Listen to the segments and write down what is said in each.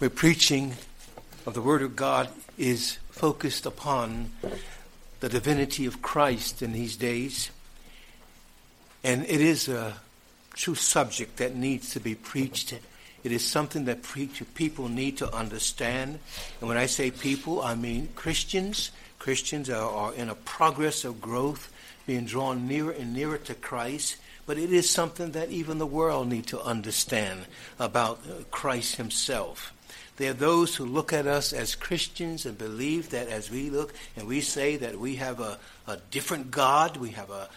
where preaching of the Word of God is focused upon the divinity of Christ in these days. And it is a true subject that needs to be preached. It is something that people need to understand. And when I say people, I mean Christians. Christians are in a progress of growth, being drawn nearer and nearer to Christ. But it is something that even the world needs to understand about Christ himself. There are those who look at us as Christians and believe that as we look and we say that we have a different God, we have a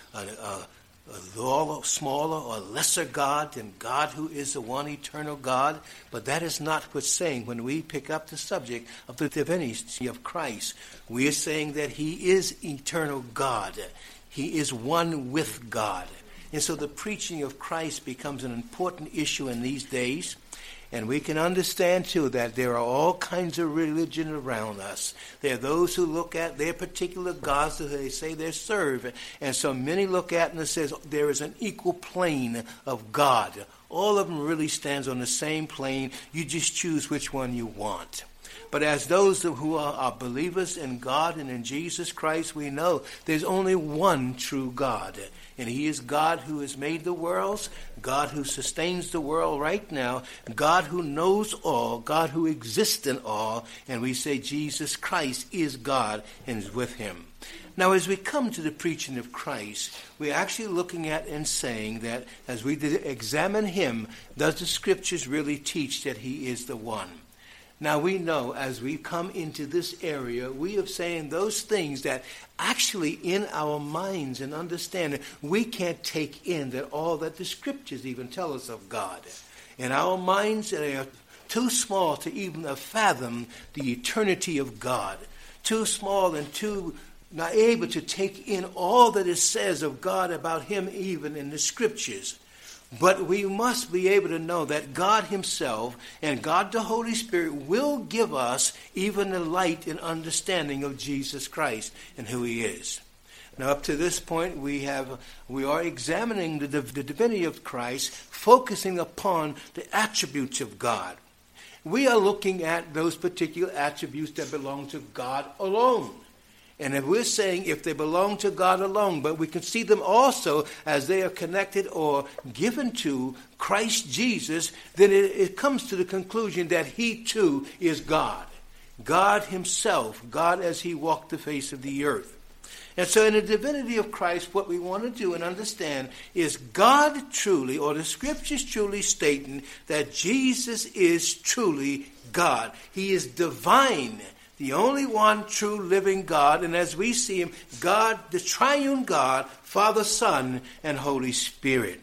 smaller or lesser God than God who is the one eternal God. But that is not what's saying when we pick up the subject of the divinity of Christ. We are saying that he is eternal God. He is one with God. And so the preaching of Christ becomes an important issue in these days. And we can understand, too, that there are all kinds of religion around us. There are those who look at their particular gods that they say they serve. And so many look at and it says there is an equal plane of God. All of them really stands on the same plane. You just choose which one you want. But as those who are believers in God and in Jesus Christ, we know there's only one true God. And he is God who has made the worlds, God who sustains the world right now, God who knows all, God who exists in all. And we say Jesus Christ is God and is with him. Now, as we come to the preaching of Christ, we're actually looking at and saying that as we examine him, does the scriptures really teach that he is the one? Now, we know as we come into this area, we are saying those things that actually in our minds and understanding, we can't take in that all that the scriptures even tell us of God. In our minds, they are too small to even fathom the eternity of God. Too small and too not able to take in all that it says of God about him even in the scriptures. But we must be able to know that God himself and God the Holy Spirit will give us even the light and understanding of Jesus Christ and who he is. Now, up to this point, we are examining the divinity of Christ, focusing upon the attributes of God. We are looking at those particular attributes that belong to God alone. And if we're saying if they belong to God alone, but we can see them also as they are connected or given to Christ Jesus, then it comes to the conclusion that he too is God. God himself, God as he walked the face of the earth. And so in the divinity of Christ, what we want to do and understand is God truly, or the scriptures truly stating that Jesus is truly God. He is divine. The only one true living God, and as we see him, God, the triune God, Father, Son, and Holy Spirit.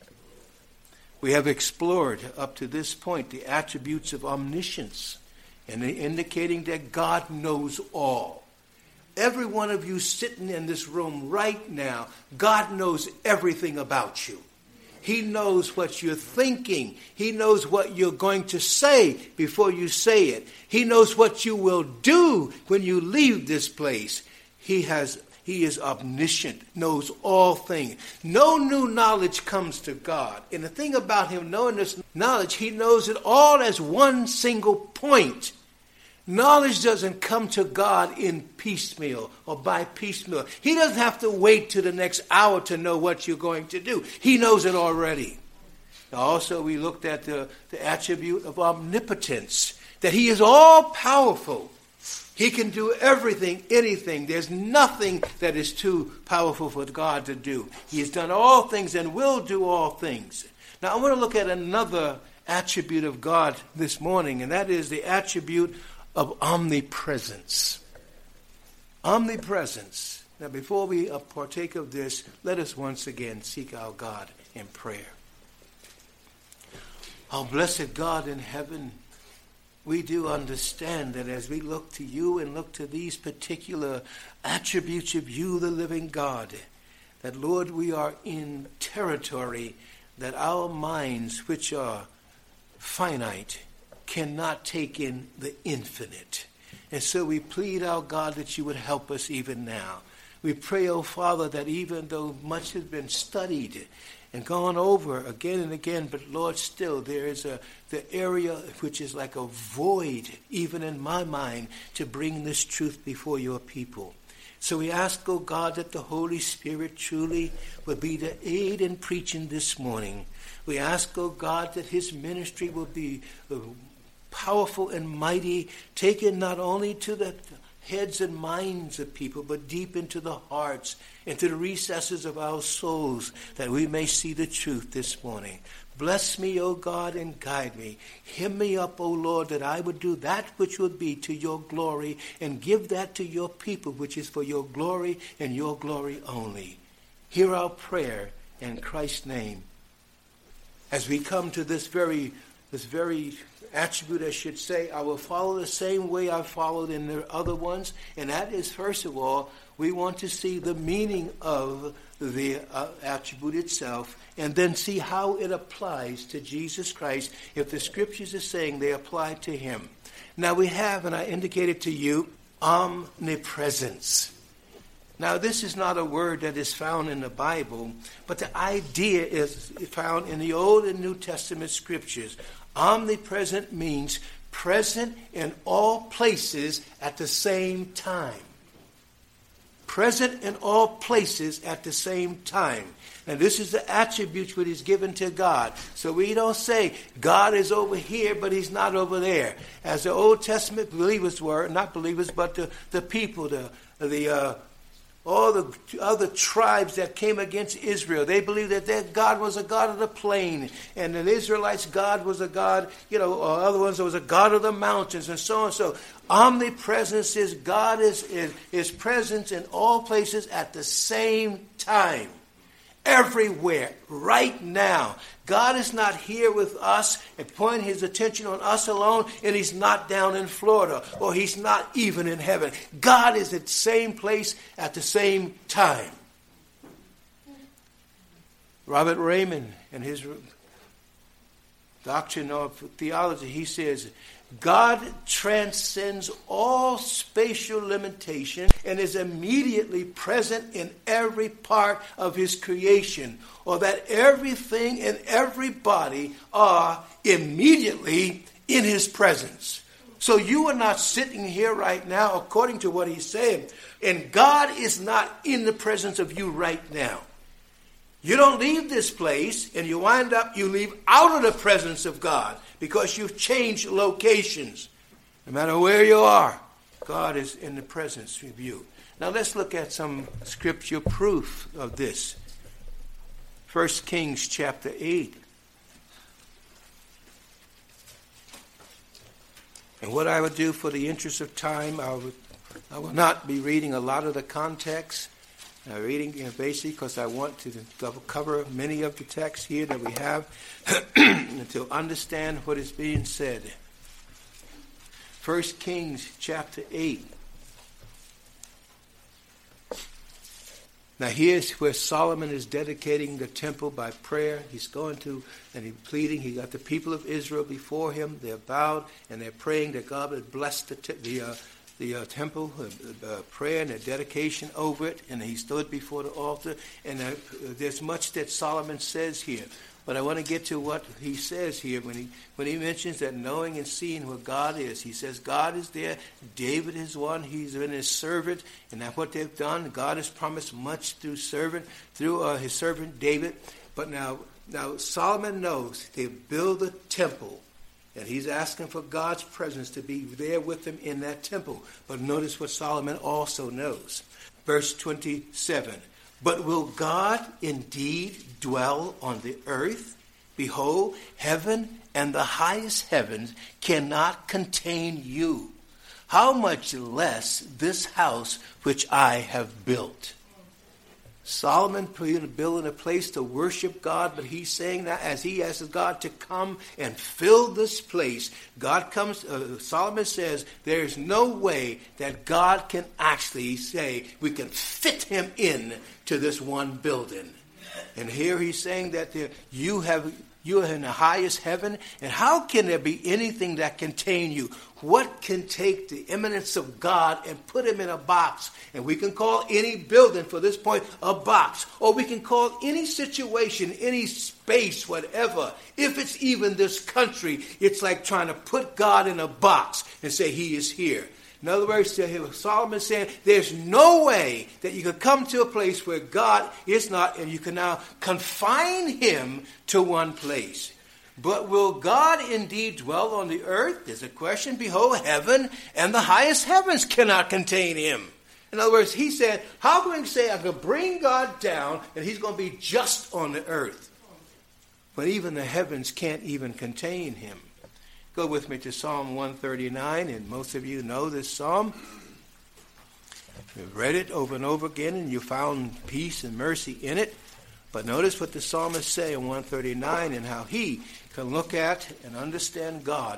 We have explored up to this point the attributes of omniscience, and indicating that God knows all. Every one of you sitting in this room right now, God knows everything about you. He knows what you're thinking. He knows what you're going to say before you say it. He knows what you will do when you leave this place. He is omniscient, knows all things. No new knowledge comes to God. And the thing about him knowing this knowledge, he knows it all as one single point. Knowledge doesn't come to God in piecemeal or by piecemeal. He doesn't have to wait till the next hour to know what you're going to do. He knows it already. Also, we looked at the attribute of omnipotence, that he is all powerful. He can do everything, anything. There's nothing that is too powerful for God to do. He has done all things and will do all things. Now, I want to look at another attribute of God this morning, and that is the attribute of omnipresence. Omnipresence. Now, before we partake of this, let us once again seek our God in prayer. Our blessed God in heaven, we do understand that as we look to you and look to these particular attributes of you, the living God, that, Lord, we are in territory that our minds, which are finite, cannot take in the infinite. And so we plead, our God, that you would help us even now. We pray, oh Father, that even though much has been studied and gone over again and again, but Lord, still there is the area which is like a void, even in my mind, to bring this truth before your people. So we ask, oh God, that the Holy Spirit truly will be the aid in preaching this morning. We ask, oh God, that his ministry will be powerful and mighty, taken not only to the heads and minds of people, but deep into the hearts, into the recesses of our souls, that we may see the truth this morning. Bless me, O God, and guide me. Hem me up, O Lord, that I would do that which would be to your glory, and give that to your people, which is for your glory and your glory only. Hear our prayer in Christ's name. As we come to this very attribute, I should say, I will follow the same way I followed in the other ones, and that is, first of all, we want to see the meaning of the attribute itself, and then see how it applies to Jesus Christ. If the scriptures are saying they apply to him. Now we have, and I indicated to you, omnipresence. Now this is not a word that is found in the Bible, but the idea is found in the Old and New Testament scriptures. Omnipresent means present in all places at the same time. Present in all places at the same time. And this is the attribute that is given to God. So we don't say God is over here, but he's not over there. As the Old Testament believers were, not believers, but the people, all the other tribes that came against Israel, they believed that their God was a God of the plain, and the Israelites' God was a God, or other ones, there was a God of the mountains, and so on. So omnipresence is God is present in all places at the same time. Everywhere, right now. God is not here with us and pointing his attention on us alone, and he's not down in Florida, or he's not even in heaven. God is at the same place at the same time. Robert Raymond, in his doctrine of theology, he says, God transcends all spatial limitation and is immediately present in every part of his creation, or that everything and everybody are immediately in his presence. So you are not sitting here right now, according to what he's saying, and God is not in the presence of you right now. You don't leave this place and you leave out of the presence of God because you've changed locations. No matter where you are, God is in the presence of you. Now let's look at some scripture proof of this. 1 Kings chapter 8. And what I would do for the interest of time, I will not be reading a lot of the context. Reading basically because I want to cover many of the texts here that we have to understand what is being said. 1 Kings chapter 8. Now here's where Solomon is dedicating the temple by prayer. He's going to, and he's pleading. He got the people of Israel before him. They're bowed and they're praying that God would bless the temple, prayer and a dedication over it, and he stood before the altar. And there's much that Solomon says here, but I want to get to what he says here when he mentions that knowing and seeing where God is. He says God is there. David is one. He's been his servant, and that's what they've done. God has promised much through his servant David. But now Solomon knows they build a temple. And he's asking for God's presence to be there with him in that temple. But notice what Solomon also knows. Verse 27. But will God indeed dwell on the earth? Behold, heaven and the highest heavens cannot contain you. How much less this house which I have built? Solomon building a place to worship God, but he's saying that as he asks God to come and fill this place, Solomon says there's no way that God can actually say we can fit him in to this one building. And here he's saying that you have You are in the highest heaven, and how can there be anything that contain you? What can take the immanence of God and put him in a box? And we can call any building, for this point, a box. Or we can call any situation, any space, whatever. If it's even this country, it's like trying to put God in a box and say he is here. In other words, Solomon saying there's no way that you could come to a place where God is not, and you can now confine him to one place. But will God indeed dwell on the earth? There's a question. Behold, heaven and the highest heavens cannot contain him. In other words, he said, how can we say I can bring God down and he's going to be just on the earth? But even the heavens can't even contain him. Go with me to Psalm 139, and most of you know this psalm. You've read it over and over again, and you found peace and mercy in it. But notice what the psalmist say in 139 and how he can look at and understand God.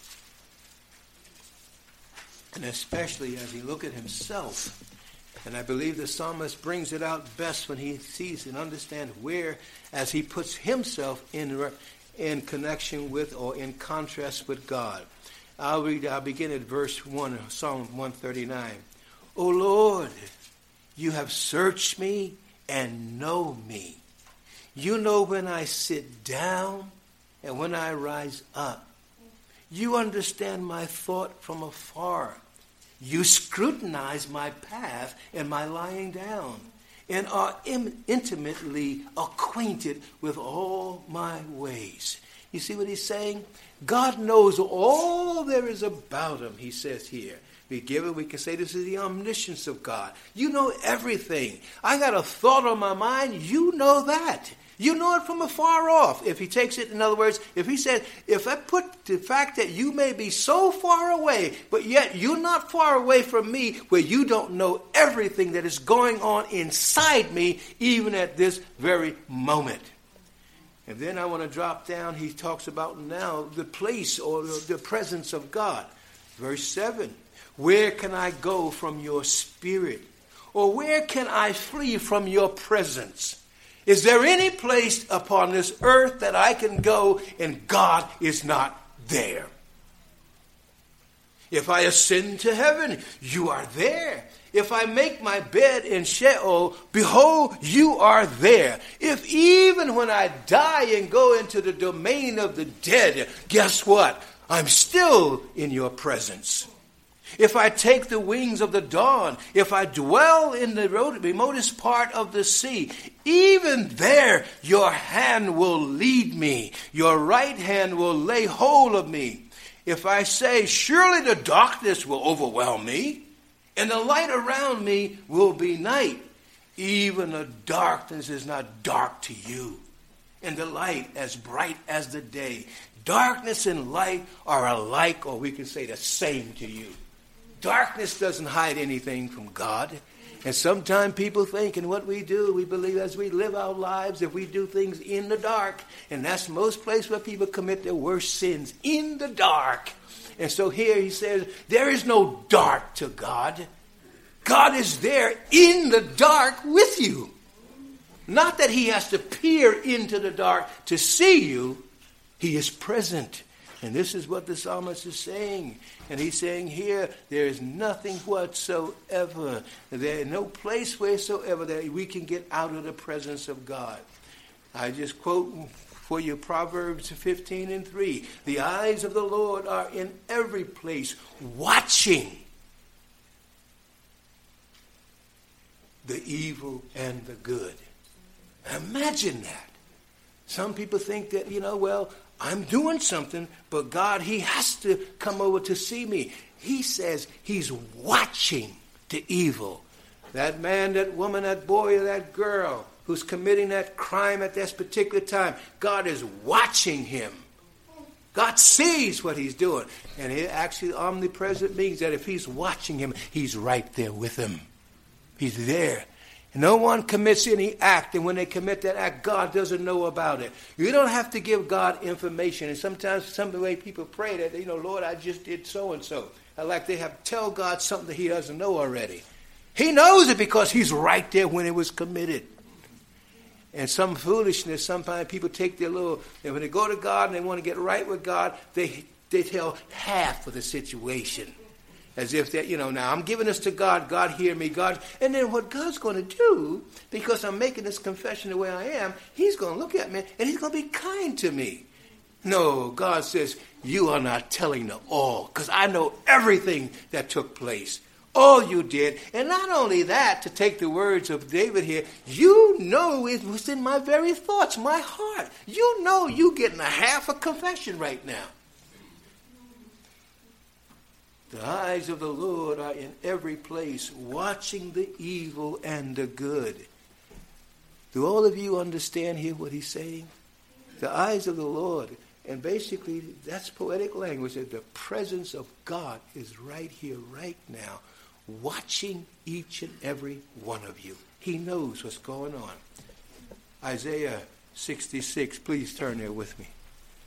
And especially as he look at himself. And I believe the psalmist brings it out best when he sees and understands where, as he puts himself in connection with or in contrast with God. I'll begin at verse 1 of Psalm 139. O Lord, you have searched me and know me. You know when I sit down and when I rise up. You understand my thought from afar. You scrutinize my path and my lying down, and are intimately acquainted with all my ways. You see what he's saying? God knows all there is about him, he says here. We can say this is the omniscience of God. You know everything. I got a thought on my mind, you know that. You know it from afar off. If he takes it, in other words, if he said, if I put the fact that you may be so far away, but yet you're not far away from me, where you don't know everything that is going on inside me, even at this very moment. And then I want to drop down, he talks about now the place or the presence of God. Verse 7, where can I go from your spirit? Or where can I flee from your presence? Is there any place upon this earth that I can go and God is not there? If I ascend to heaven, you are there. If I make my bed in Sheol, behold, you are there. If even when I die and go into the domain of the dead, guess what? I'm still in your presence. If I take the wings of the dawn, if I dwell in the remotest part of the sea, even there your hand will lead me. Your right hand will lay hold of me. If I say, surely the darkness will overwhelm me, and the light around me will be night, even the darkness is not dark to you, and the light as bright as the day. Darkness and light are alike, or we can say the same to you. Darkness doesn't hide anything from God. And sometimes people think in what we do, we believe as we live our lives, if we do things in the dark, and that's most places where people commit their worst sins, in the dark. And so here he says, there is no dark to God. God is there in the dark with you. Not that he has to peer into the dark to see you. He is present. And this is what the psalmist is saying. And he's saying here, there is nothing whatsoever, there is no place whatsoever that we can get out of the presence of God. I just quote for you Proverbs 15:3. The eyes of the Lord are in every place, watching the evil and the good. Imagine that. Some people think that, well, I'm doing something, but God, he has to come over to see me. He says he's watching the evil. That man, that woman, that boy, or that girl who's committing that crime at this particular time, God is watching him. God sees what he's doing. And it actually omnipresent means that if he's watching him, he's right there with him. He's there. No one commits any act, and when they commit that act, God doesn't know about it. You don't have to give God information. And sometimes some of the way people pray that, Lord, I just did so-and-so. Like they have to tell God something that he doesn't know already. He knows it because he's right there when it was committed. And some foolishness, sometimes people take their little, and when they go to God and they want to get right with God, they tell half of the situation. As if that, now I'm giving this to God, God hear me, God. And then what God's going to do, because I'm making this confession the way I am, he's going to look at me and he's going to be kind to me. No, God says, you are not telling the all, because I know everything that took place. All you did. And not only that, to take the words of David here, you know it was in my very thoughts, my heart. You know you getting a half a confession right now. The eyes of the Lord are in every place, watching the evil and the good. Do all of you understand here what he's saying? The eyes of the Lord. And basically, that's poetic language. That the presence of God is right here, right now, watching each and every one of you. He knows what's going on. Isaiah 66, please turn there with me.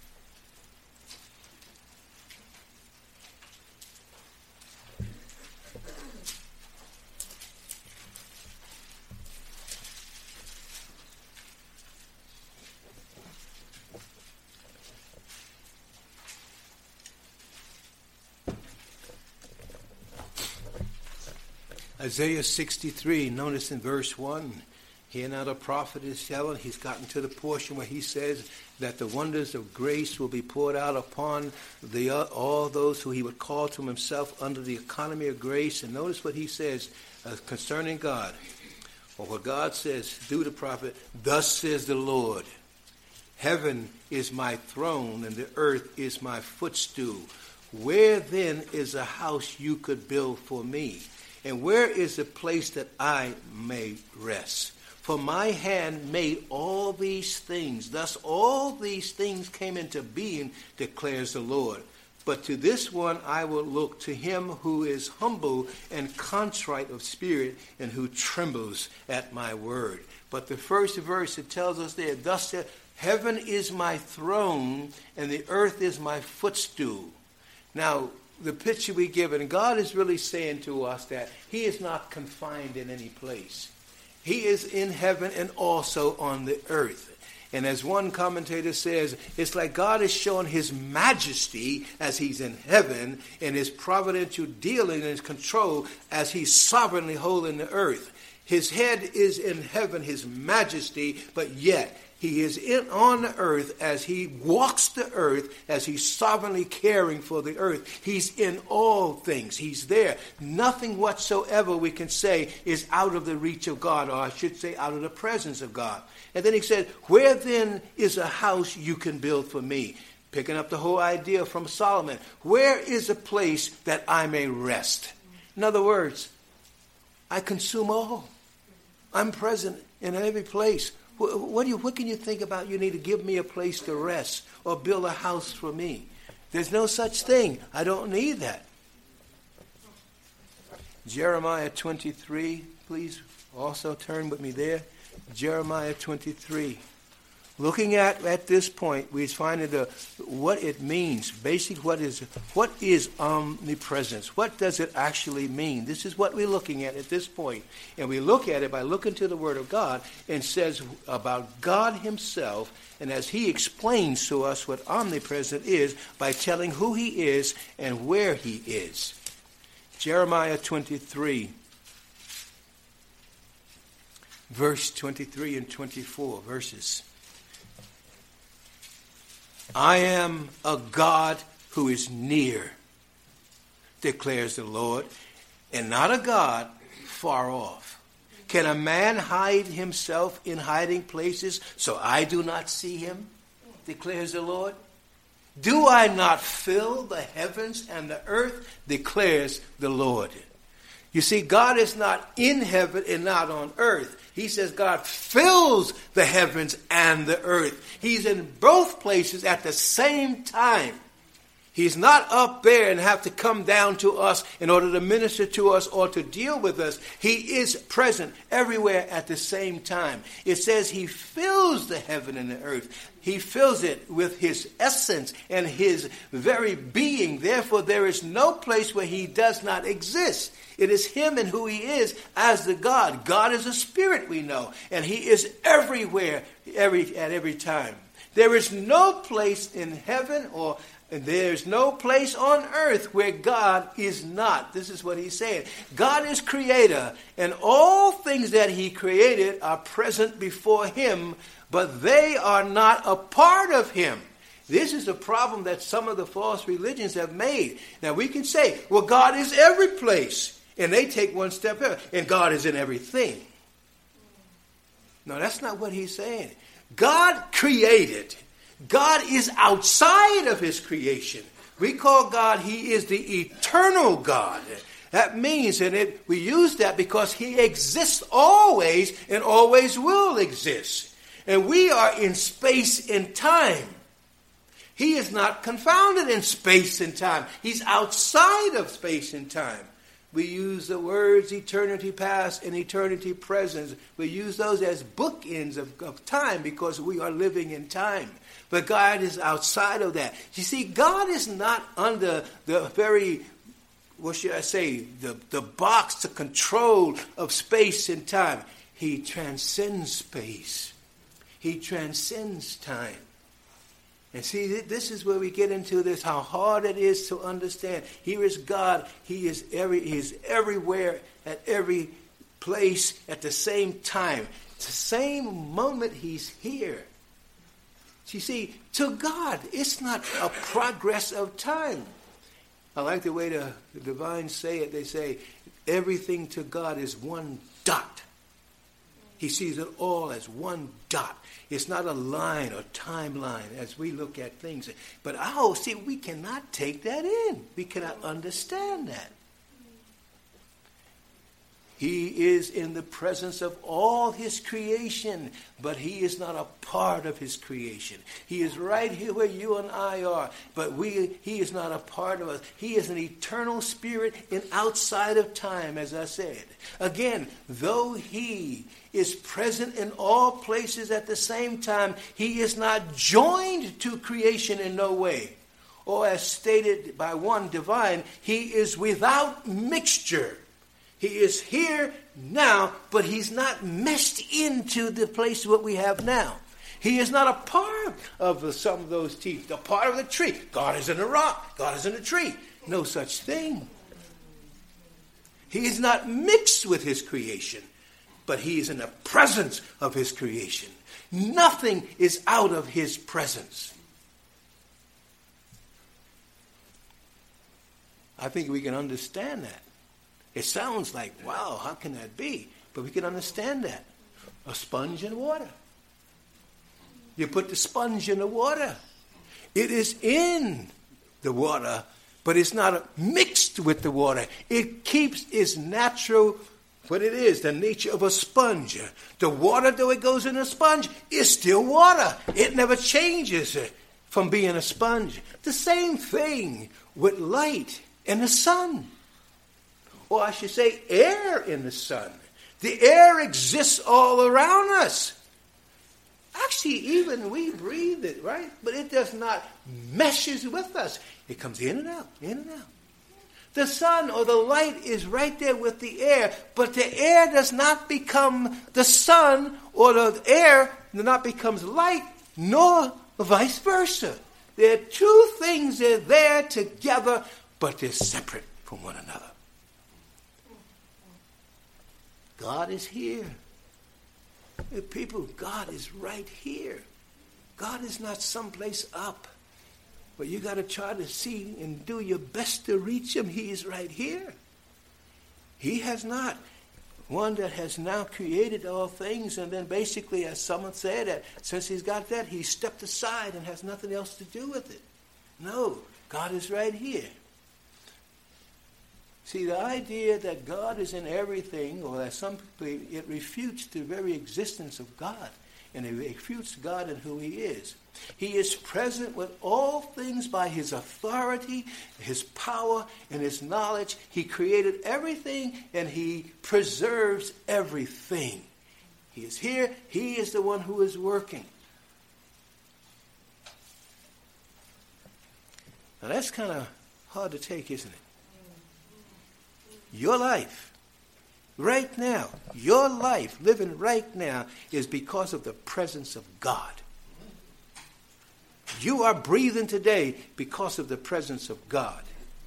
Isaiah 63, notice in verse 1, here now the prophet is telling, he's gotten to the portion where he says that the wonders of grace will be poured out upon all those who he would call to himself under the economy of grace. And notice what he says concerning God. Or what God says through the prophet, thus says the Lord, heaven is my throne and the earth is my footstool. Where then is a house you could build for me? And where is the place that I may rest? For my hand made all these things. Thus all these things came into being, declares the Lord. But to this one I will look, to him who is humble and contrite of spirit, and who trembles at my word. But the first verse, it tells us there, thus said, heaven is my throne, and the earth is my footstool. Now, the picture we give it, and God is really saying to us that he is not confined in any place. He is in heaven and also on the earth. And as one commentator says, it's like God is showing his majesty as he's in heaven, and his providential dealing and his control as he's sovereignly holding the earth. His head is in heaven, his majesty, but yet he is on the earth as he walks the earth, as he's sovereignly caring for the earth. He's in all things. He's there. Nothing whatsoever we can say is out of the reach of God, or I should say out of the presence of God. And then he said, where then is a house you can build for me? Picking up the whole idea from Solomon. Where is a place that I may rest? In other words, I consume all. I'm present in every place. What can you think about? You need to give me a place to rest or build a house for me. There's no such thing. I don't need that. Jeremiah 23, please also turn with me there. Jeremiah 23. Looking at this point, we find what it means. Basically, what is omnipresence? What does it actually mean? This is what we're looking at this point. And we look at it by looking to the Word of God, and says about God himself, and as he explains to us what omnipresent is by telling who he is and where he is. Jeremiah 23, verse 23 and 24 verses. I am a God who is near, declares the Lord, and not a God far off. Can a man hide himself in hiding places so I do not see him, declares the Lord? Do I not fill the heavens and the earth, declares the Lord. You see, God is not in heaven and not on earth. He says God fills the heavens and the earth. He's in both places at the same time. He's not up there and have to come down to us in order to minister to us or to deal with us. He is present everywhere at the same time. It says he fills the heaven and the earth. He fills it with his essence and his very being. Therefore, there is no place where he does not exist. It is him and who he is as the God. God is a spirit, we know, and he is everywhere at every time. There is no place in heaven and there's no place on earth where God is not. This is what he's saying. God is creator, and all things that he created are present before him, but they are not a part of him. This is a problem that some of the false religions have made. Now we can say, well, God is every place, and they take one step further, and God is in everything. No, that's not what he's saying. God created. God is outside of his creation. We call God, he is the eternal God. That means, and we use that because he exists always and always will exist. And we are in space and time. He is not confounded in space and time. He's outside of space and time. We use the words eternity past and eternity present. We use those as bookends of time because we are living in time. But God is outside of that. You see, God is not under the very, what should I say, the box, the control of space and time. He transcends space. He transcends time. And see, this is where we get into this, how hard it is to understand. Here is God. He is everywhere, at every place, at the same time. It's the same moment he's here. You see, to God, it's not a progress of time. I like the way the divines say it. They say, everything to God is one dot. He sees it all as one dot. It's not a line or timeline as we look at things. But see, we cannot take that in. We cannot understand that. He is in the presence of all his creation, but he is not a part of his creation. He is right here where you and I are, but he is not a part of us. He is an eternal spirit and outside of time, as I said. Again, though he is present in all places at the same time, he is not joined to creation in no way. Or as stated by one divine, he is without mixture. He is here now, but he's not meshed into the place what we have now. He is not a part of some of those teeth, a part of the tree. God is in the rock. God is in the tree. No such thing. He is not mixed with his creation, but he is in the presence of his creation. Nothing is out of his presence. I think we can understand that. It sounds like, wow, how can that be? But we can understand that. A sponge in water. You put the sponge in the water. It is in the water, but it's not mixed with the water. It keeps its natural, what it is, the nature of a sponge. The water, though it goes in a sponge, is still water. It never changes from being a sponge. The same thing with light and the sun. Or I should say air in the sun. The air exists all around us. Actually, even we breathe it, right? But it does not meshes with us. It comes in and out, in and out. The sun or the light is right there with the air, but the air does not become the sun, or the air does not becomes light, nor vice versa. There are two things that are there together, but they're separate from one another. God is here. People, God is right here. God is not someplace up. But you got to try to see and do your best to reach him. He is right here. He has not. One that has now created all things, and then basically, as someone said, that since he's got that, he stepped aside and has nothing else to do with it. No, God is right here. See, the idea that God is in everything, or that some people, it refutes the very existence of God. and he refutes God and who he is. He is present with all things by his authority, his power, and his knowledge. He created everything, and he preserves everything. He is here. He is the one who is working. Now that's kind of hard to take, isn't it? Your life, right now, your life, living right now, is because of the presence of God. You are breathing today because of the presence of God.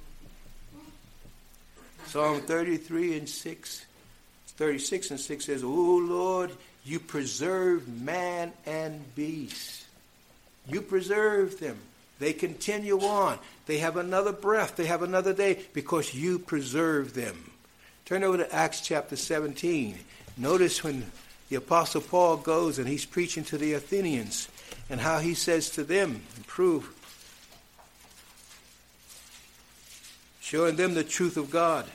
Psalm 36 and 6 says, "O Lord, you preserve man and beast." You preserve them. They continue on. They have another breath. They have another day because you preserve them. Turn over to Acts chapter 17. Notice when the Apostle Paul goes and he's preaching to the Athenians and how he says to them, showing them the truth of God.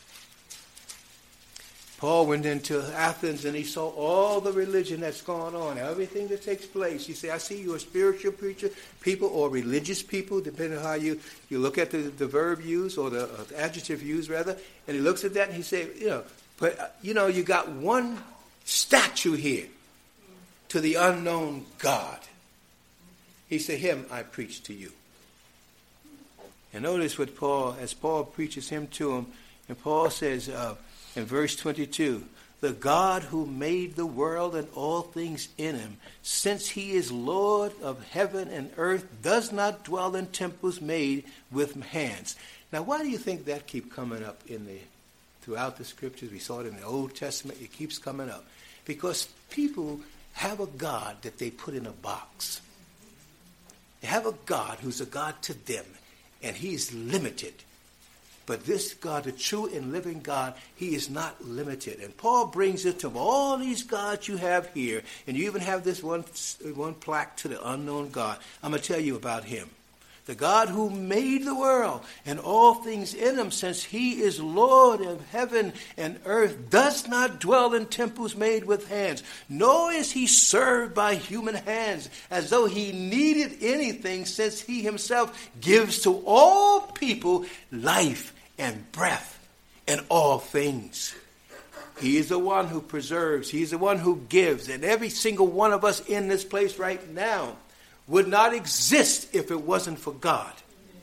Paul went into Athens and he saw all the religion that's going on, everything that takes place. He said, I see you're a spiritual preacher, people, or religious people, depending on how you look at the verb used or the adjective used, rather. And he looks at that and he said, you got one statue here to the unknown God. He said, him I preach to you. And notice what Paul preaches him to him, and Paul says, in verse 22, the God who made the world and all things in him, since he is Lord of heaven and earth, does not dwell in temples made with hands. Now, why do you think that keeps coming up throughout the scriptures? We saw it in the Old Testament. It keeps coming up. Because people have a God that they put in a box. They have a God who's a God to them, and he's limited. But this God, the true and living God, he is not limited. And Paul brings it to all these gods you have here. And you even have this one plaque to the unknown God. I'm going to tell you about him. The God who made the world and all things in him, since he is Lord of heaven and earth, does not dwell in temples made with hands, nor is he served by human hands, as though he needed anything, since he himself gives to all people life and breath and all things. He is the one who preserves. He is the one who gives. And every single one of us in this place right now would not exist if it wasn't for God.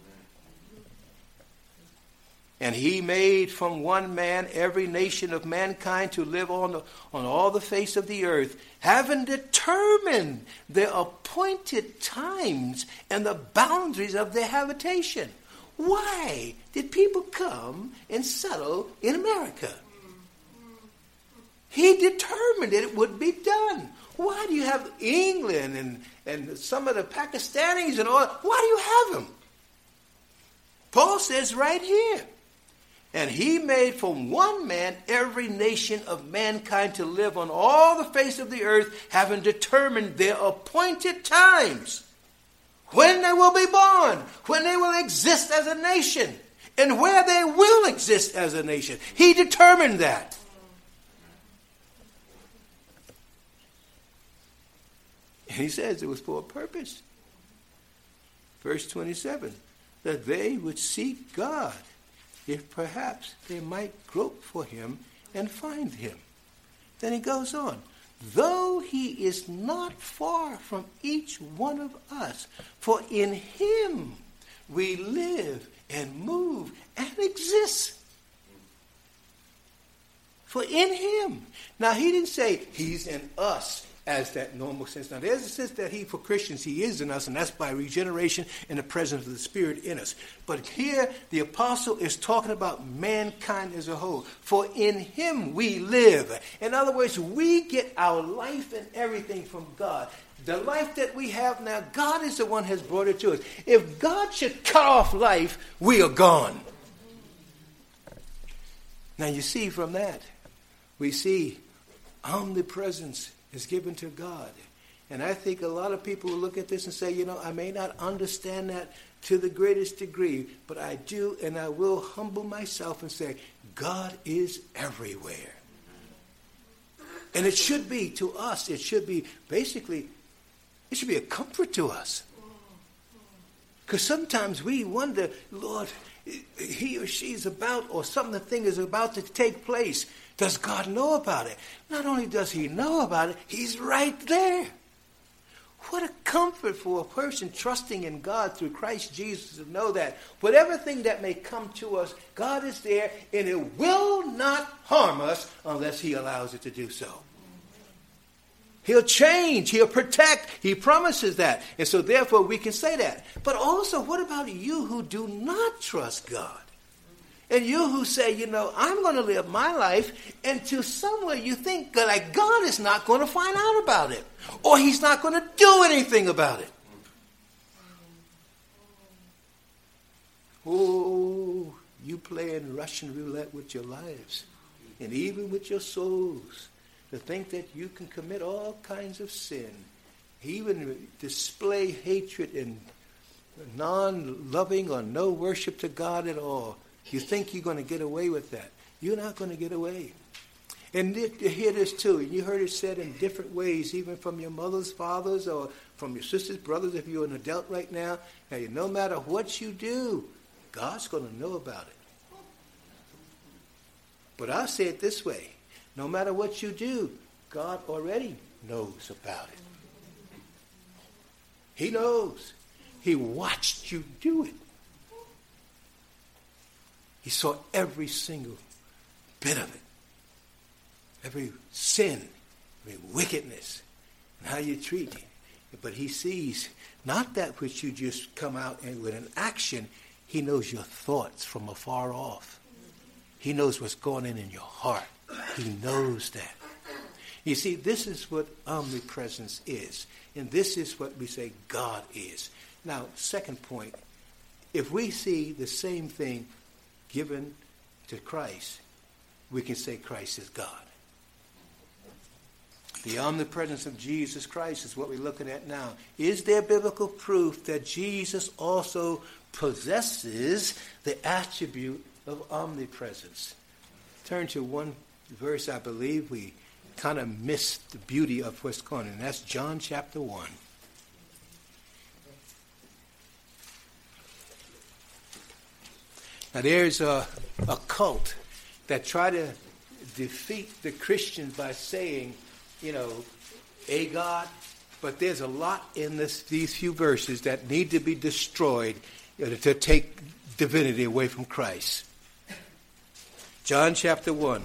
And he made from one man every nation of mankind to live on all the face of the earth, having determined their appointed times and the boundaries of their habitation. Why did people come and settle in America? He determined that it would be done. Why do you have England and some of the Pakistanis and all? Why do you have them? Paul says right here, and he made from one man every nation of mankind to live on all the face of the earth, having determined their appointed times, when they will be born, when they will exist as a nation, and where they will exist as a nation. He determined that. And he says it was for a purpose. Verse 27, that they would seek God, if perhaps they might grope for him and find him. Then he goes on, though he is not far from each one of us, for in him we live and move and exist. For in him. Now he didn't say he's in us as that normal sense. Now there's a sense that for Christians, he is in us, and that's by regeneration and the presence of the Spirit in us. But here, the apostle is talking about mankind as a whole. For in him we live. In other words, we get our life and everything from God. The life that we have now, God is the one who has brought it to us. If God should cut off life, we are gone. Now you see from that, we see omnipresence is given to God. And I think a lot of people will look at this and say, I may not understand that to the greatest degree, but I do, and I will humble myself and say, God is everywhere. And it should be to us. It should be basically, it should be a comfort to us. Because sometimes we wonder, Lord, he or she's about, or something is about to take place. Does God know about it? Not only does he know about it, he's right there. What a comfort for a person trusting in God through Christ Jesus to know that whatever thing that may come to us, God is there, and it will not harm us unless he allows it to do so. He'll change. He'll protect. He promises that. And so therefore we can say that. But also, what about you who do not trust God? And you who say, I'm going to live my life, and to somewhere you think like God is not going to find out about it. Or he's not going to do anything about it. Oh, you playing Russian roulette with your lives. And even with your souls. To think that you can commit all kinds of sin. Even display hatred and non-loving or no worship to God at all. You think you're going to get away with that. You're not going to get away. And you hear this too. And you heard it said in different ways, even from your mother's, fathers, or from your sisters, brothers, if you're an adult right now. Hey, no matter what you do, God's going to know about it. But I'll say it this way. No matter what you do, God already knows about it. He knows. He watched you do it. He saw every single bit of it. Every sin, every wickedness, and how you treat it. But he sees not that which you just come out and with an action. He knows your thoughts from afar off. He knows what's going on in your heart. He knows that. You see, this is what omnipresence is. And this is what we say God is. Now, second point. If we see the same thing given to Christ, we can say Christ is God. The omnipresence of Jesus Christ is what we're looking at now. Is there biblical proof that Jesus also possesses the attribute of omnipresence? Turn to one verse. I believe we kind of missed the beauty of what's going on, and that's John chapter 1. Now there's a cult that try to defeat the Christians by saying, a God, but there's a lot in these few verses that need to be destroyed to take divinity away from Christ. John chapter 1.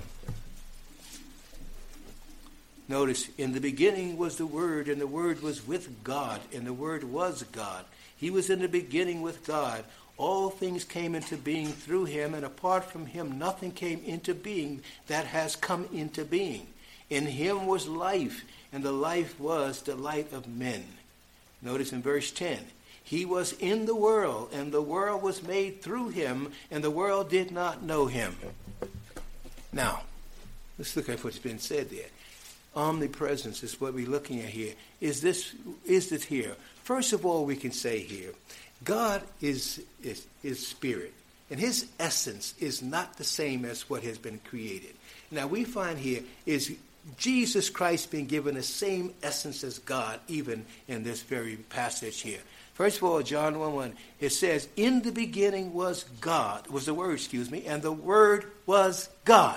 Notice, in the beginning was the Word, and the Word was with God, and the Word was God. He was in the beginning with God. All things came into being through him, and apart from him nothing came into being that has come into being. In him was life, and the life was the light of men. Notice in verse 10. He was in the world, and the world was made through him, and the world did not know him. Now, let's look at what's been said there. Omnipresence is what we're looking at here. Is this here? First of all, we can say here, God is spirit, and his essence is not the same as what has been created. Now, we find here is Jesus Christ being given the same essence as God, even in this very passage here. First of all, John 1:1, it says, in the beginning was God, was the Word, and the Word was God.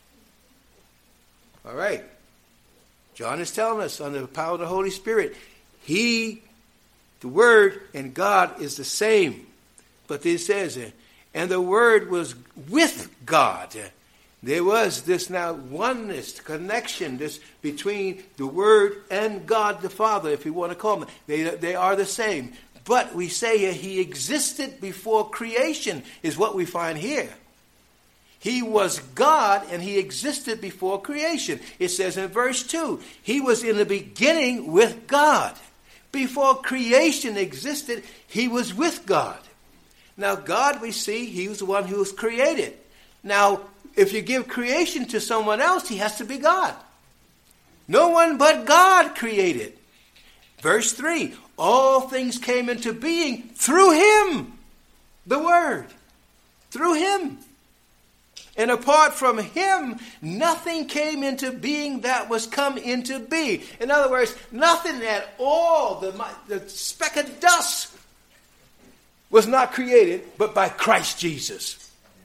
All right. John is telling us under the power of the Holy Spirit, the Word and God is the same. But it says, and the Word was with God. There was this now oneness, connection, this between the Word and God the Father, if you want to call them. They are the same. But we say here, he existed before creation, is what we find here. He was God, and he existed before creation. It says in verse 2, he was in the beginning with God. Before creation existed, he was with God. Now, God, we see, he was the one who was created. Now, if you give creation to someone else, he has to be God. No one but God created. Verse 3, all things came into being through him, the Word, through him. And apart from him, nothing came into being that was come into being. In other words, nothing at all, the speck of dust was not created but by Christ Jesus.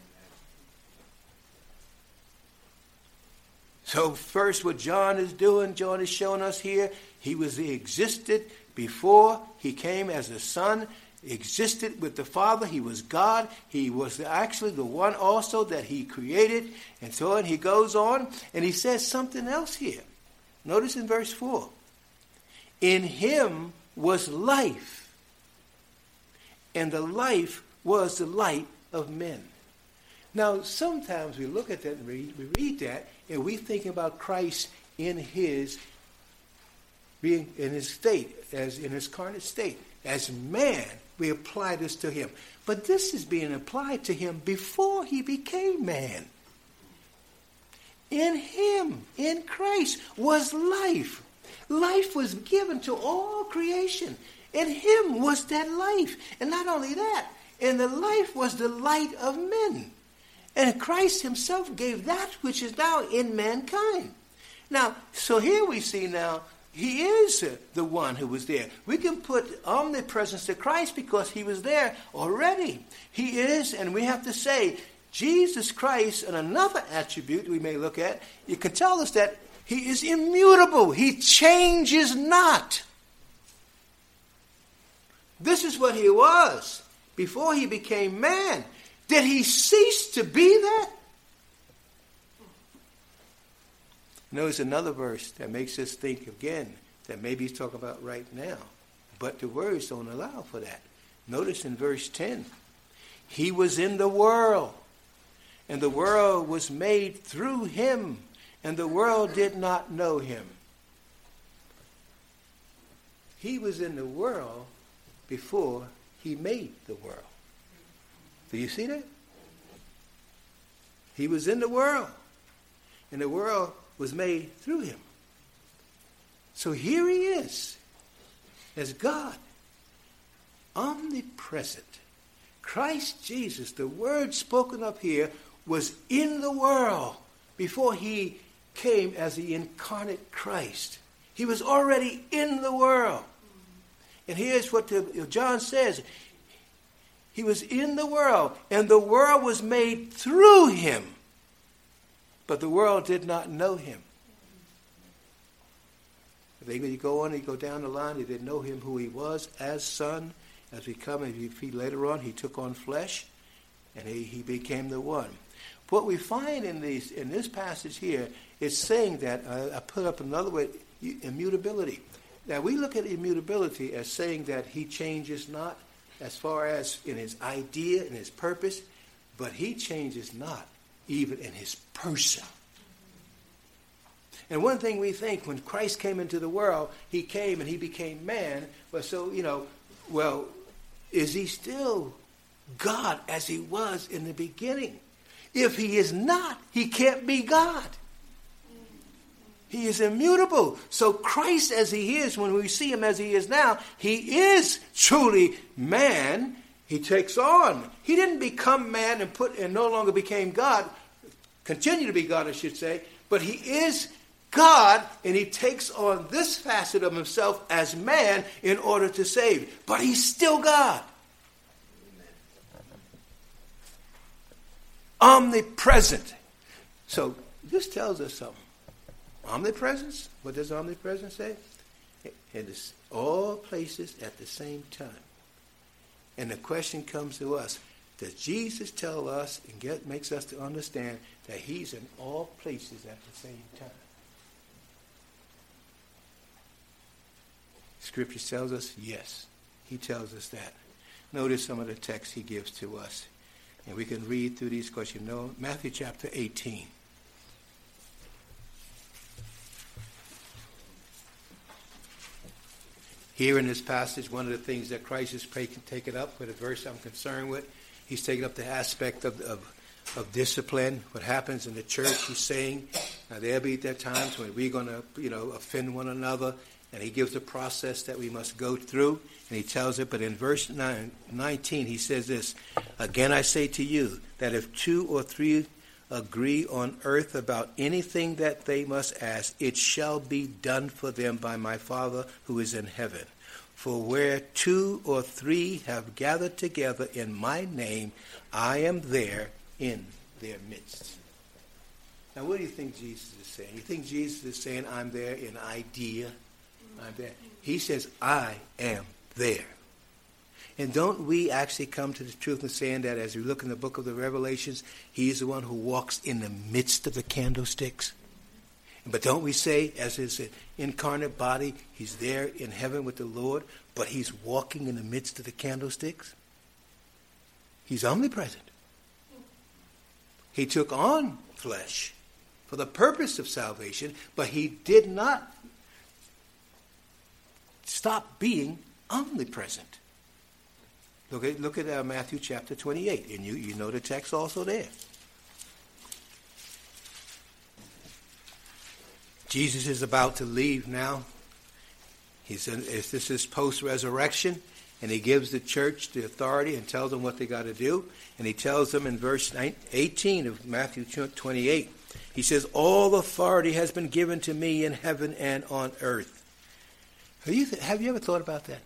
So first what John is doing, John is showing us here, he existed before he came as the Son, existed with the Father. He was God. He was actually the one also that he created. And so on. He goes on and he says something else here. Notice in verse 4. In him was life, and the life was the light of men. Now, sometimes we look at that and we read that, and we think about Christ in his being in his state, as in his incarnate state. As man, we apply this to him. But this is being applied to him before he became man. In him, in Christ, was life. Life was given to all creation. In him was that life. And not only that, and the life was the light of men. And Christ himself gave that which is now in mankind. Now, so here we see now, he is the one who was there. We can put omnipresence to Christ because he was there already. He is, and we have to say, Jesus Christ, and another attribute we may look at, you can tell us that he is immutable. He changes not. This is what he was before he became man. Did he cease to be that? Notice another verse that makes us think again that maybe he's talking about right now. But the words don't allow for that. Notice in verse 10. He was in the world, and the world was made through him, and the world did not know him. He was in the world before he made the world. Do you see that? He was in the world, and the world was made through him. So here he is, as God, omnipresent. Christ Jesus, the word spoken up here, was in the world before he came as the incarnate Christ. He was already in the world. And here's what John says. He was in the world, and the world was made through him, but the world did not know him. When you go on, you go down the line, they didn't know him who he was as Son. As we come, and later on, he took on flesh, and he became the one. What we find in this passage here is saying that, I put up another way, immutability. Now, we look at immutability as saying that he changes not as far as in his idea and his purpose, but he changes not even in his person. And one thing we think, when Christ came into the world, he came and he became man, but so, is he still God as he was in the beginning? If he is not, he can't be God. He is immutable. So Christ as he is, when we see him as he is now, he is truly man. He takes on. He didn't become man and no longer became God, continue to be God, I should say, but he is God, and he takes on this facet of himself as man in order to save. But he's still God. Omnipresent. So this tells us something. Omnipresence, what does omnipresence say? It is all places at the same time. And the question comes to us, does Jesus tell us and makes us to understand that he's in all places at the same time? Scripture tells us, yes, he tells us that. Notice some of the texts he gives to us. And we can read through these because Matthew chapter 18. Here in this passage, one of the things that Christ is taking up with a verse I'm concerned with, he's taking up the aspect of discipline, what happens in the church. He's saying, now there'll be there times when we're going to, offend one another. And he gives a process that we must go through. And he tells it, but in verse 19, he says this, again I say to you, that if 2 or 3 agree on earth about anything that they must ask, it shall be done for them by my Father who is in heaven. For where 2 or 3 have gathered together in my name, I am there in their midst. Now, what do you think Jesus is saying? You think Jesus is saying, I'm there in idea? I'm there. He says, I am there. And don't we actually come to the truth in saying that as we look in the book of the Revelations, he is the one who walks in the midst of the candlesticks? But don't we say, as his incarnate body, he's there in heaven with the Lord, but he's walking in the midst of the candlesticks? He's omnipresent. He took on flesh for the purpose of salvation, but he did not stop being omnipresent. Look at Matthew chapter 28, and you know the text also there. Jesus is about to leave now. This is post-resurrection, and he gives the church the authority and tells them what they got to do. And he tells them in verse 18 of Matthew 28, he says, all authority has been given to me in heaven and on earth. Have you ever thought about that?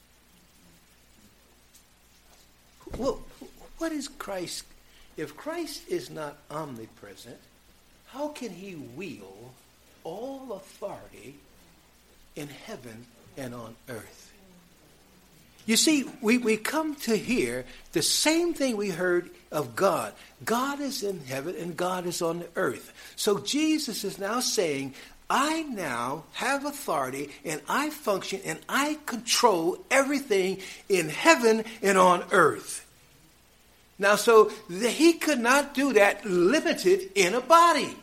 Well, what is Christ? If Christ is not omnipresent, how can he wield all authority in heaven and on earth? You see, we come to hear the same thing we heard of God. God is in heaven and God is on the earth. So Jesus is now saying, I now have authority and I function and I control everything in heaven and on earth. Now, so he could not do that limited in a body.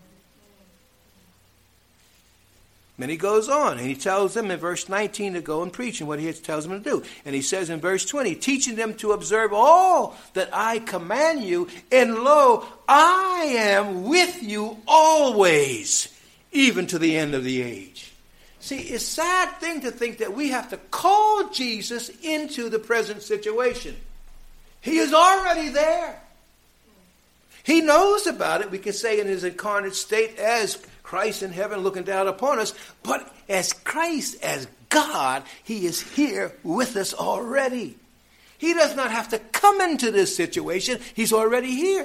Then he goes on and he tells them in verse 19 to go and preach and what he tells them to do. And he says in verse 20, teaching them to observe all that I command you, and lo, I am with you always, even to the end of the age. See, it's a sad thing to think that we have to call Jesus into the present situation. He is already there. He knows about it, we can say, in his incarnate state as Christ in heaven looking down upon us. But as Christ, as God, he is here with us already. He does not have to come into this situation. He's already here.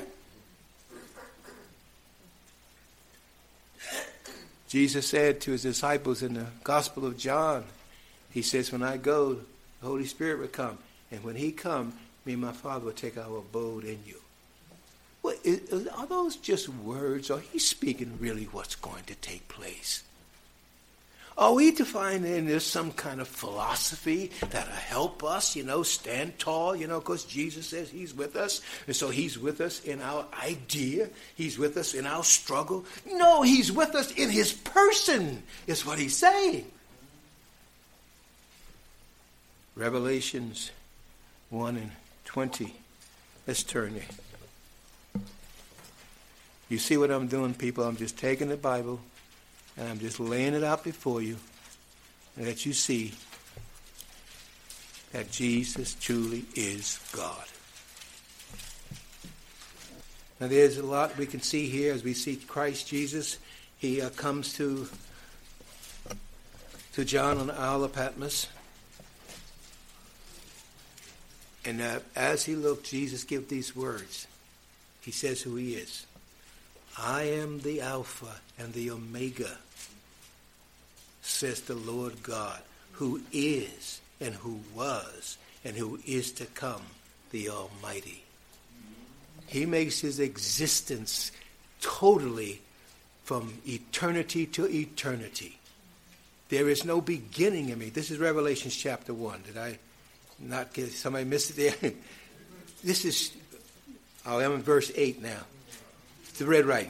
Jesus said to his disciples in the Gospel of John, he says, when I go, the Holy Spirit will come. And when he comes, me and my Father will take our abode in you. Well, are those just words, or are he speaking really what's going to take place? Are we to find in this some kind of philosophy that'll help us, stand tall, because Jesus says he's with us, and so he's with us in our idea, he's with us in our struggle? No, he's with us in his person, is what he's saying. Revelations 1:20. Let's turn there. You see what I'm doing, people? I'm just taking the Bible and I'm just laying it out before you, and that you see that Jesus truly is God. Now there's a lot we can see here as we see Christ Jesus. He comes to John on the Isle of Patmos. And as he looked, Jesus gave these words. He says who he is. I am the Alpha and the Omega, says the Lord God, who is and who was and who is to come, the Almighty. He makes his existence totally from eternity to eternity. There is no beginning in me. This is Revelation chapter 1. Did I not get somebody missed it there? This is, I'm in verse 8 now. The red writing.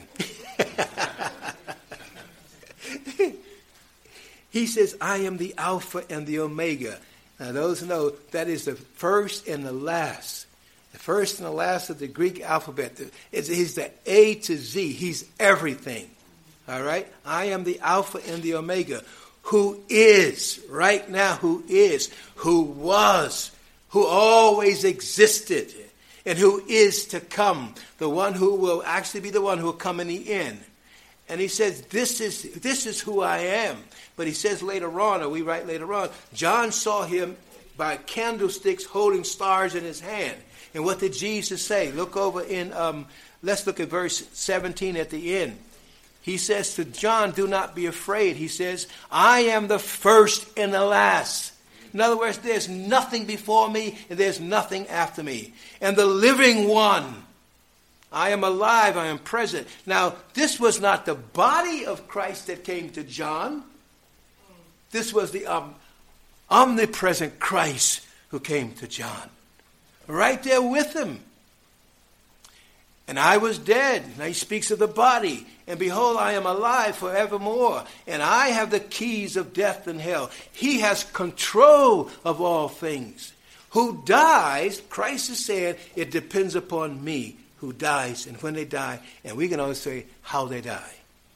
He says, I am the Alpha and the Omega. Now those know that is the first and the last. The first and the last of the Greek alphabet. He's the A to Z. He's everything. All right? I am the Alpha and the Omega. Who is, right now, who is, who was, who always existed. and who is to come, the one who will actually be the one who will come in the end. And he says, this is who I am. But he says later on, or we write later on, John saw him by candlesticks holding stars in his hand. And what did Jesus say? Look over in, let's look at verse 17 at the end. He says to John, do not be afraid. He says, I am the first and the last. In other words, there's nothing before me and there's nothing after me. And the living one. I am alive, I am present. Now, this was not the body of Christ that came to John. This was the omnipresent Christ who came to John. Right there with him. And I was dead. Now he speaks of the body. And behold, I am alive forevermore. And I have the keys of death and hell. He has control of all things. Who dies, Christ is saying, it depends upon me who dies and when they die. And we can always say how they die.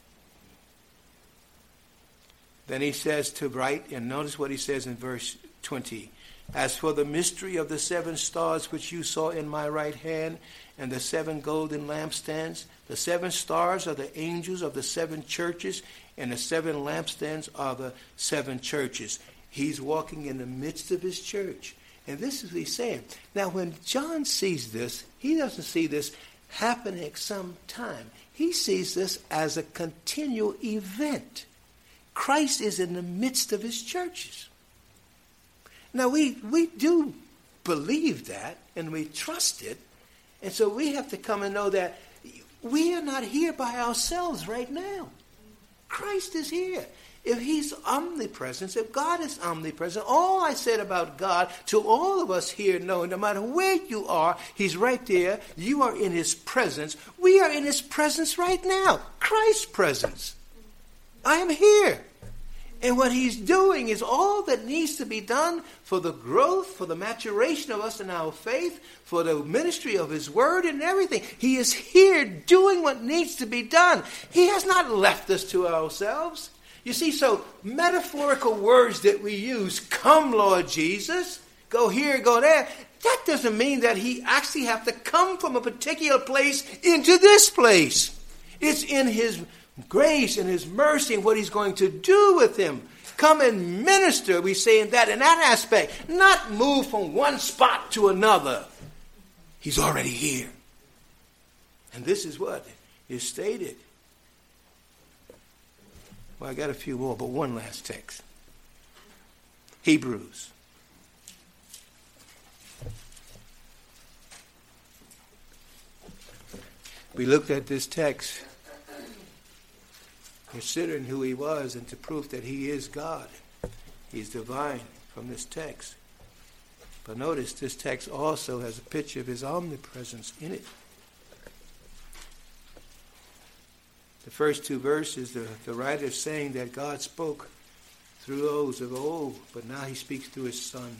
Then he says to write, and notice what he says in verse 20. As for the mystery of the 7 stars which you saw in my right hand, and the 7 golden lampstands, the 7 stars are the angels of the 7 churches, and the 7 lampstands are the 7 churches. He's walking in the midst of his church. And this is what he's saying. Now, when John sees this, he doesn't see this happening at some time. He sees this as a continual event. Christ is in the midst of his churches. Now, we do believe that, and we trust it. And so we have to come and know that we are not here by ourselves right now. Christ is here. If he's omnipresent, if God is omnipresent, all I said about God to all of us here know, no matter where you are, he's right there. You are in his presence. We are in his presence right now. Christ's presence. I am here. And what he's doing is all that needs to be done for the growth, for the maturation of us in our faith, for the ministry of his word and everything. He is here doing what needs to be done. He has not left us to ourselves. You see, so metaphorical words that we use, come Lord Jesus, go here, go there, that doesn't mean that he actually have to come from a particular place into this place. It's in his grace and his mercy and what he's going to do with him. Come and minister, we say in that aspect. Not move from one spot to another. He's already here. And this is what is stated. Well, I got a few more, but one last text. Hebrews. We looked at this text, considering who he was and to prove that he is God. He's divine from this text. But notice this text also has a picture of his omnipresence in it. The first 2 verses, the writer is saying that God spoke through those of old, but now he speaks through his Son.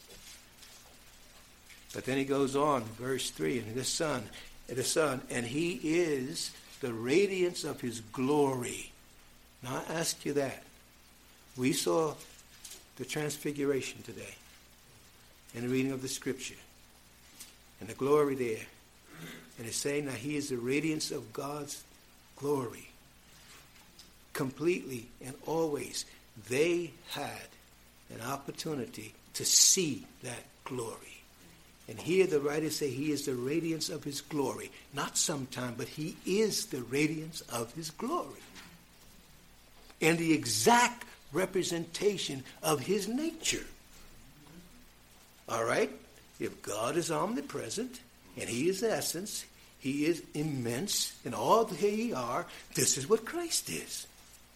But then he goes on, verse 3, and the Son, and he is the radiance of his glory. Now I ask you that. We saw the transfiguration today in the reading of the scripture. And the glory there. And it's saying that he is the radiance of God's glory. Completely and always. They had an opportunity to see that glory. And here the writers say he is the radiance of his glory. Not sometime, but he is the radiance of his glory. And the exact representation of his nature. All right? If God is omnipresent, and he is essence, he is immense, and all that he are, this is what Christ is.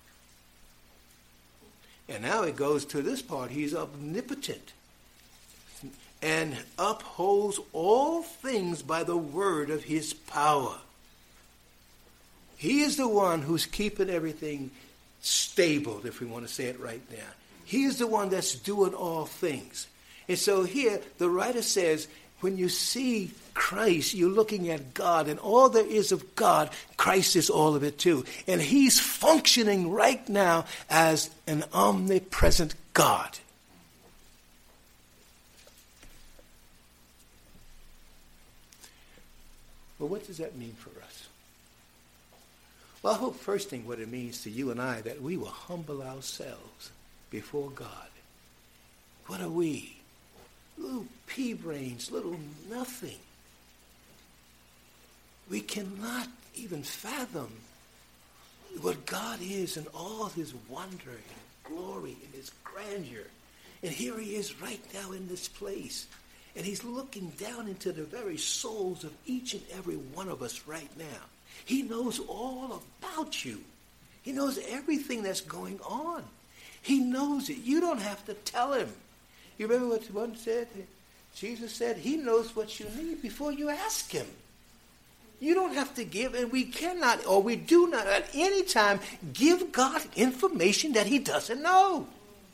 And now it goes to this part. He's omnipotent and upholds all things by the word of his power. He is the one who's keeping everything stable, if we want to say it right now. He is the one that's doing all things. And so here the writer says, when you see Christ, you're looking at God, and all there is of God, Christ is all of it too. And he's functioning right now as an omnipresent God. Well, what does that mean for us? Well, I hope first thing what it means to you and I, that we will humble ourselves before God. What are we? Little pea brains, little nothing. We cannot even fathom what God is and all his wonder and glory and his grandeur. And here he is right now in this place. And he's looking down into the very souls of each and every one of us right now. He knows all about you. He knows everything that's going on. He knows it. You don't have to tell him. You remember what one said? Jesus said he knows what you need before you ask him. You don't have to give, and we cannot, or we do not at any time give God information that he doesn't know.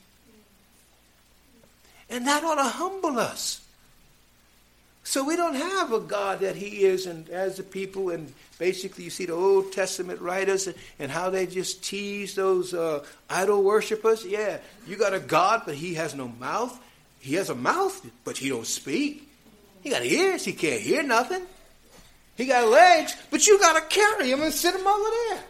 And that ought to humble us. So we don't have a God that he is, and as the people, and basically you see the Old Testament writers and how they just tease those idol worshipers. Yeah, you got a God, but he has no mouth. He has a mouth, but he don't speak. He got ears, he can't hear nothing. He got legs, but you got to carry him and sit him over there.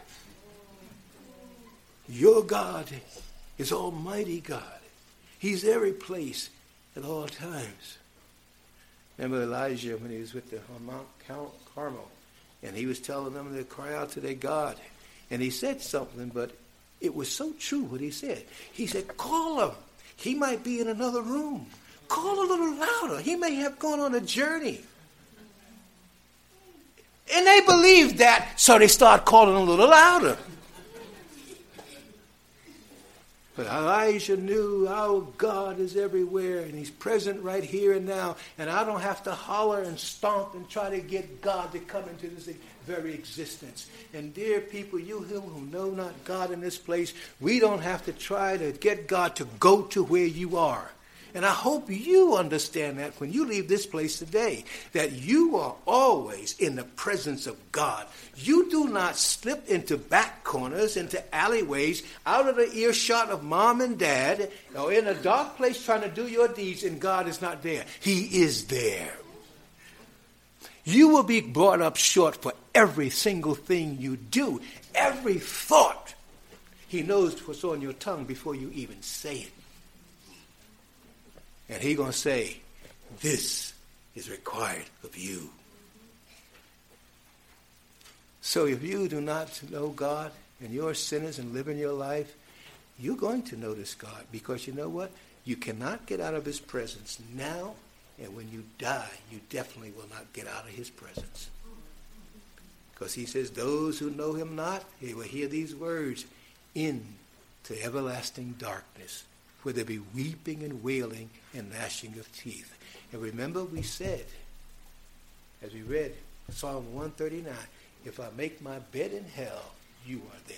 Your God is Almighty God. He's every place at all times. Remember Elijah when he was with the Mount Carmel, and he was telling them to cry out to their God. And he said something, but it was so true what he said. He said, call him. He might be in another room. Call a little louder. He may have gone on a journey. And they believed that, so they start calling a little louder. But Elijah knew our God is everywhere, and he's present right here and now. And I don't have to holler and stomp and try to get God to come into this very existence. And dear people, you who know not God in this place, we don't have to try to get God to go to where you are. And I hope you understand that when you leave this place today, that you are always in the presence of God. You do not slip into back corners, into alleyways, out of the earshot of mom and dad, or in a dark place trying to do your deeds, and God is not there. He is there. You will be brought up short for every single thing you do, every thought. He knows what's on your tongue before you even say it. And he's going to say, this is required of you. So if you do not know God and you're sinners and live in your life, you're going to know this God. Because you know what? You cannot get out of his presence now. And when you die, you definitely will not get out of his presence. Because he says, those who know him not, they will hear these words, into everlasting darkness, where there be weeping and wailing and gnashing of teeth. And remember we said, as we read Psalm 139, if I make my bed in hell, you are there.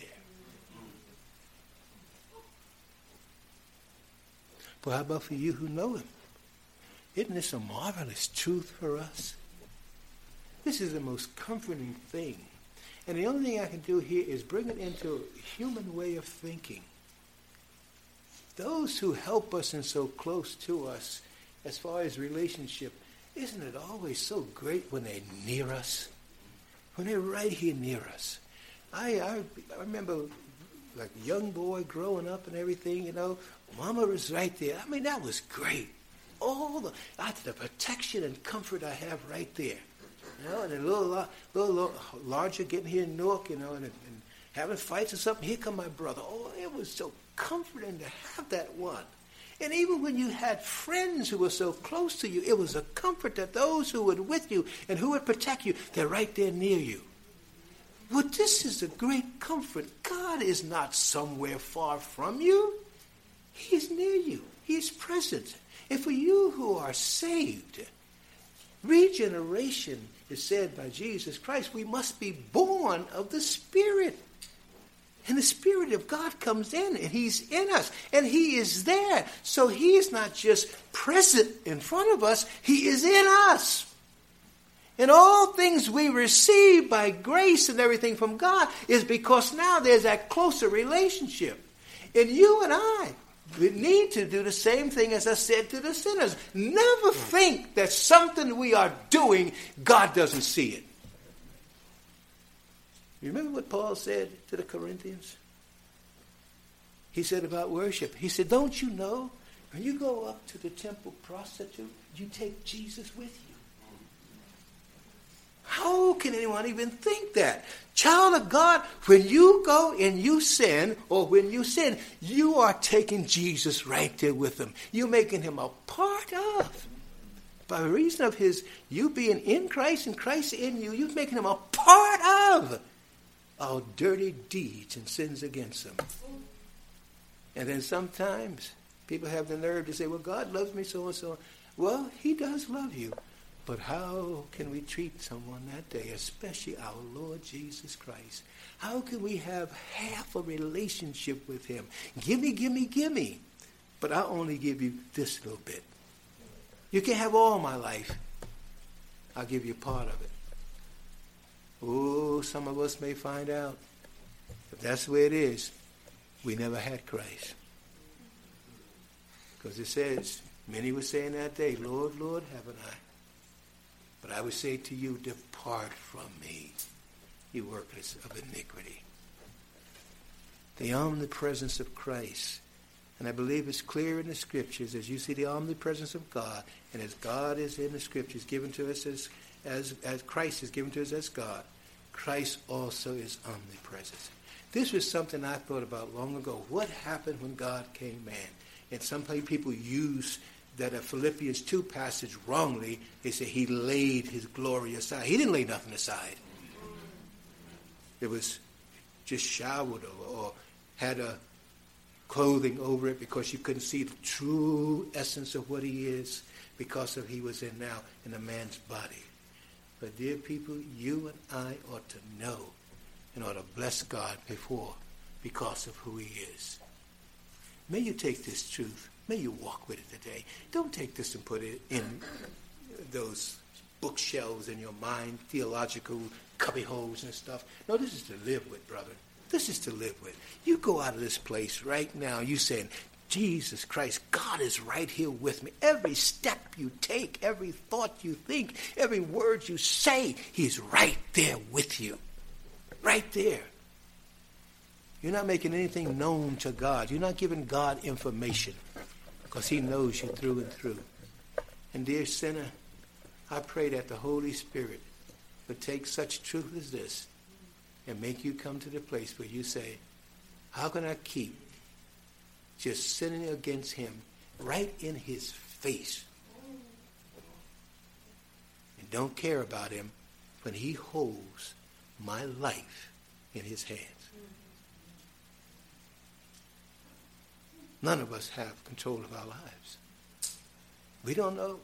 But how about for you who know him? Isn't this a marvelous truth for us? This is the most comforting thing. And the only thing I can do here is bring it into a human way of thinking. Those who help us and so close to us as far as relationship, isn't it always so great when they're near us? When they're right here near us. I remember like a young boy growing up and everything, you know, Mama was right there. I mean, that was great. All the protection and comfort I have right there. You know, and a little larger getting here in Newark, you know, and having fights or something. Here come my brother. Oh, it was so comforting to have that one. And even when you had friends who were so close to you, it was a comfort that those who were with you and who would protect you, they're right there near you. Well, this is a great comfort. God is not somewhere far from you. He's near you. He's present. And for you who are saved, regeneration is said by Jesus Christ, we must be born of the Spirit. And the Spirit of God comes in, and he's in us, and he is there. So he is not just present in front of us, he is in us. And all things we receive by grace and everything from God is because now there's that closer relationship. And you and I, we need to do the same thing as I said to the sinners. Never think that something we are doing, God doesn't see it. You remember what Paul said to the Corinthians? He said about worship. He said, don't you know, when you go up to the temple prostitute, you take Jesus with you. How can anyone even think that? Child of God, when you go and you sin, or when you sin, you are taking Jesus right there with them. You're making him a part of. By reason of you being in Christ and Christ in you, you're making him a part of our dirty deeds and sins against him. And then sometimes people have the nerve to say, well, God loves me so and so. Well, he does love you. But how can we treat someone that day, especially our Lord Jesus Christ? How can we have half a relationship with him? Gimme, gimme, gimme. But I'll only give you this little bit. You can have all my life. I'll give you part of it. Oh, some of us may find out. If that's the way it is, we never had Christ. Because it says, many were saying that day, Lord, Lord, haven't I? But I would say to you, depart from me, you workers of iniquity. The omnipresence of Christ. And I believe it's clear in the Scriptures, as you see the omnipresence of God, and as God is in the Scriptures given to us as Christ is given to us as God, Christ also is omnipresent. This was something I thought about long ago. What happened when God came man? And some people use that Philippians 2 passage wrongly. They say he laid his glory aside. He didn't lay nothing aside. It was just showered or had a clothing over it because you couldn't see the true essence of what he is because of he was now in a man's body. But dear people, you and I ought to know and ought to bless God because of who he is. May you take this truth. May you walk with it today. Don't take this and put it in those bookshelves in your mind, theological cubby holes and stuff. No, this is to live with, brother. This is to live with. You go out of this place right now, you saying, Jesus Christ, God is right here with me. Every step you take, every thought you think, every word you say, he's right there with you. Right there. You're not making anything known to God. You're not giving God information because he knows you through and through. And dear sinner, I pray that the Holy Spirit would take such truth as this and make you come to the place where you say, how can I keep just sinning against him right in his face and don't care about him when he holds my life in his hands? None of us have control of our lives. We don't know.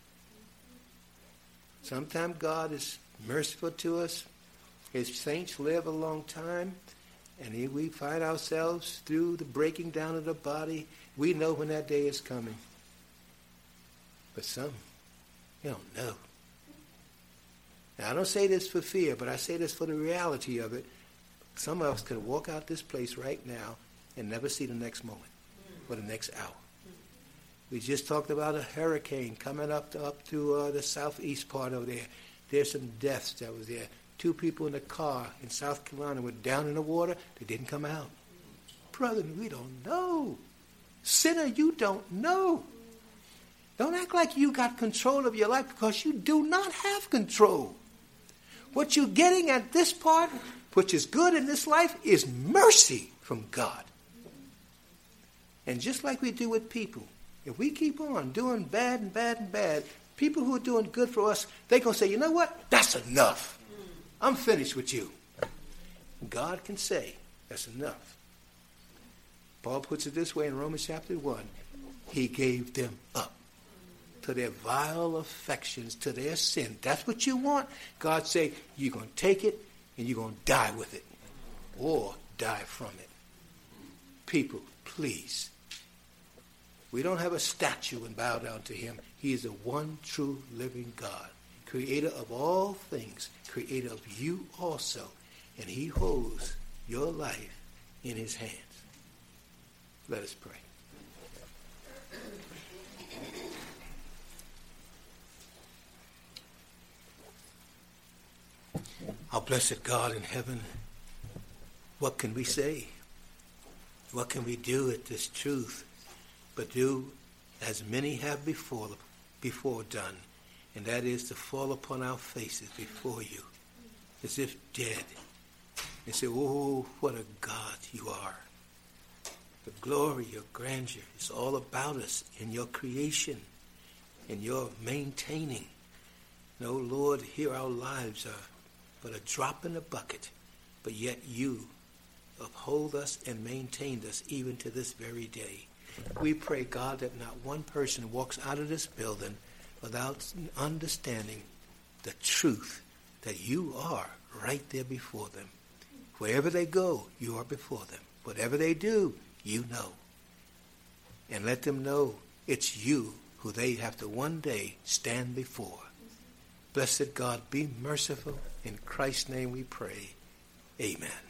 Sometimes God is merciful to us. His saints live a long time, and we find ourselves through the breaking down of the body. We know when that day is coming. But some, you don't know. Now, I don't say this for fear, but I say this for the reality of it. Some of us could walk out this place right now and never see the next moment or the next hour. We just talked about a hurricane coming up to the southeast part over there. There's some deaths that was there. 2 people in the car in South Carolina were down in the water. They didn't come out. Brother, we don't know. Sinner, you don't know. Don't act like you got control of your life because you do not have control. What you're getting at this part, which is good in this life, is mercy from God. And just like we do with people, if we keep on doing bad and bad and bad, people who are doing good for us, they're going to say, you know what? That's enough. I'm finished with you. God can say, that's enough. Paul puts it this way in Romans chapter 1. He gave them up to their vile affections, to their sin. That's what you want. God say, you're going to take it and you're going to die with it. Or die from it. People, please. We don't have a statue and bow down to him. He is the one true living God. Creator of all things, creator of you also, and he holds your life in his hands. Let us pray. Our blessed God in heaven, What can we say? What can we do at this truth but do as many have before done, and that is to fall upon our faces before you as if dead and say, oh, what a God you are. The glory, your grandeur is all about us in your creation, in your maintaining. No, Lord, here our lives are but a drop in the bucket, but yet you uphold us and maintain us even to this very day. We pray, God, that not one person walks out of this building without understanding the truth that you are right there before them. Wherever they go, you are before them. Whatever they do, you know. And let them know it's you who they have to one day stand before. Blessed God, be merciful. In Christ's name we pray. Amen.